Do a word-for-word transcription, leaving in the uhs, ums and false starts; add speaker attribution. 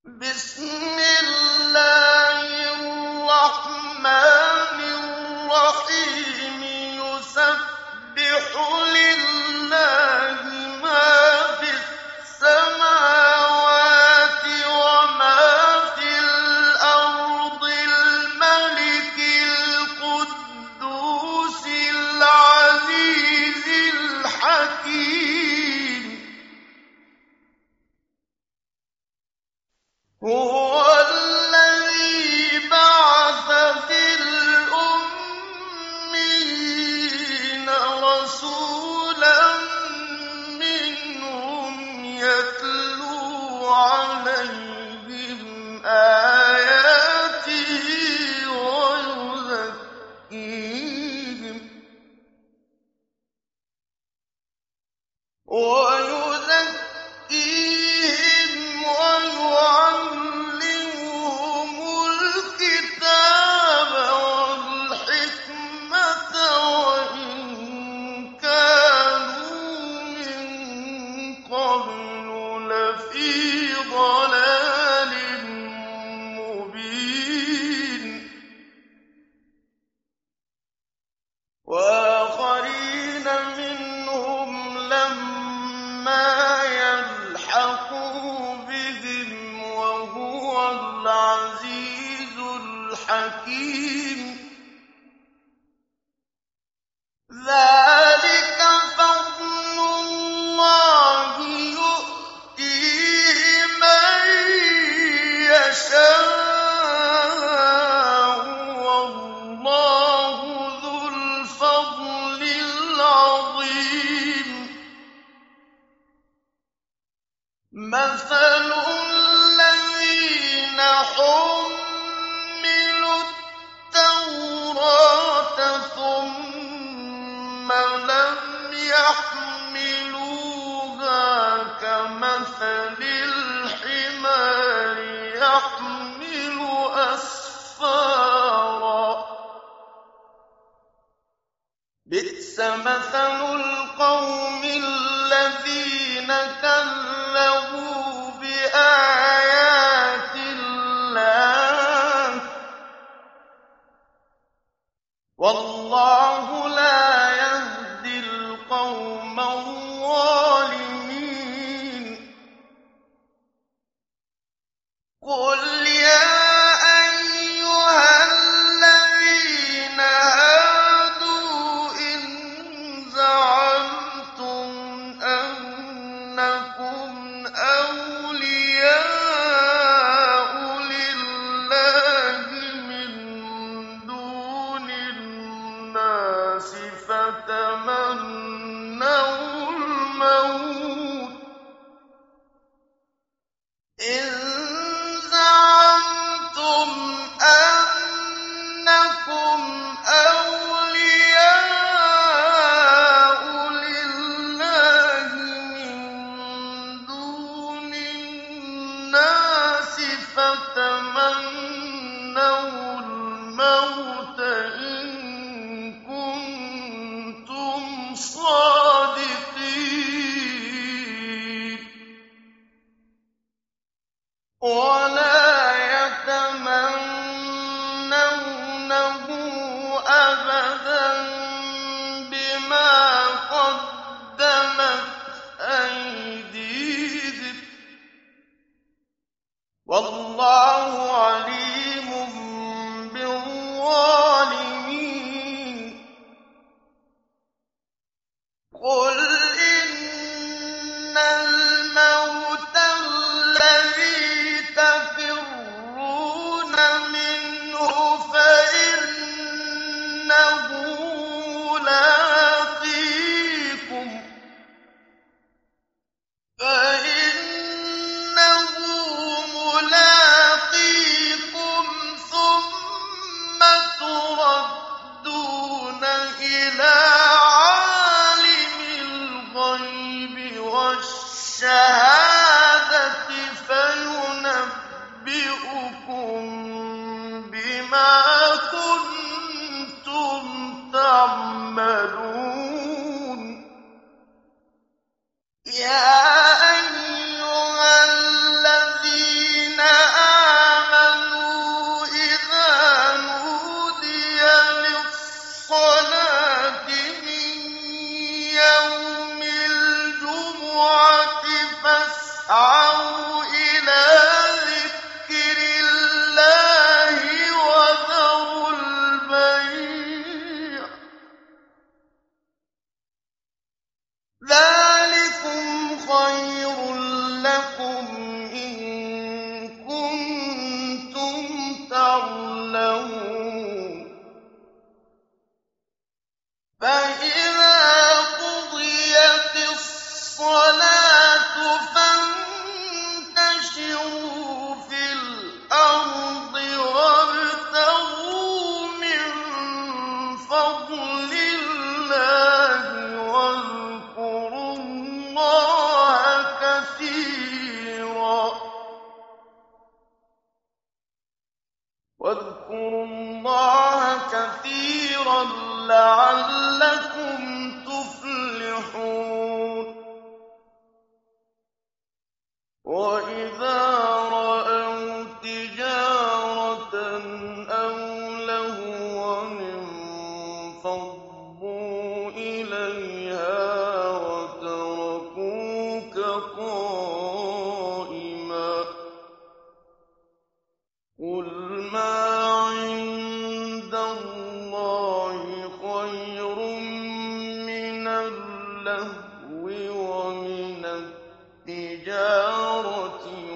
Speaker 1: بسم الله الرحمن الرحيم يسبح لله ما في السماوات وما في الأرض الملك القدوس العزيز الحكيم هو الذي بعث في الأميين رسولا منهم يتلو عليهم آياته ويزكيهم ويزكيهم ويعلمهم الكتاب والحكمة وإن كانوا من قبل لفي ضلال مبين وآخرين منهم لما يلحقوا بهم وهو العزيز الحكيم ذلك فضل الله يؤتيه من يشاء والله ذو الفضل العظيم مثل الذين حملوا التوراة ثم لم يحملوها كمثل الحمار يحمل أسفارا بئس مثل القوم الذين كذبوا بآيات الله والله لا يهدي القوم الظالمين قل يا أيها الذين هادوا إن زعمتم أنكم أولياء لله من دون الناس فتمنوا الموت إن زعمتم أنكم أولياء لله من دون الناس فتمنوا الموت إن كنتم صادقين ولا يتمنونه أبدا بما قدمت أيديهم والله عليم بالظالمين قل إن الموت الذي تفرون منه فإنه ملاقيكم فإنه ملاقيكم واذكروا الله كثيرا لعلكم تفلحون وإذا رأوا تجارة أو لهوا انفضوا إليها وتركوك قائما قل ما عند الله خير من اللهو ومن التجارة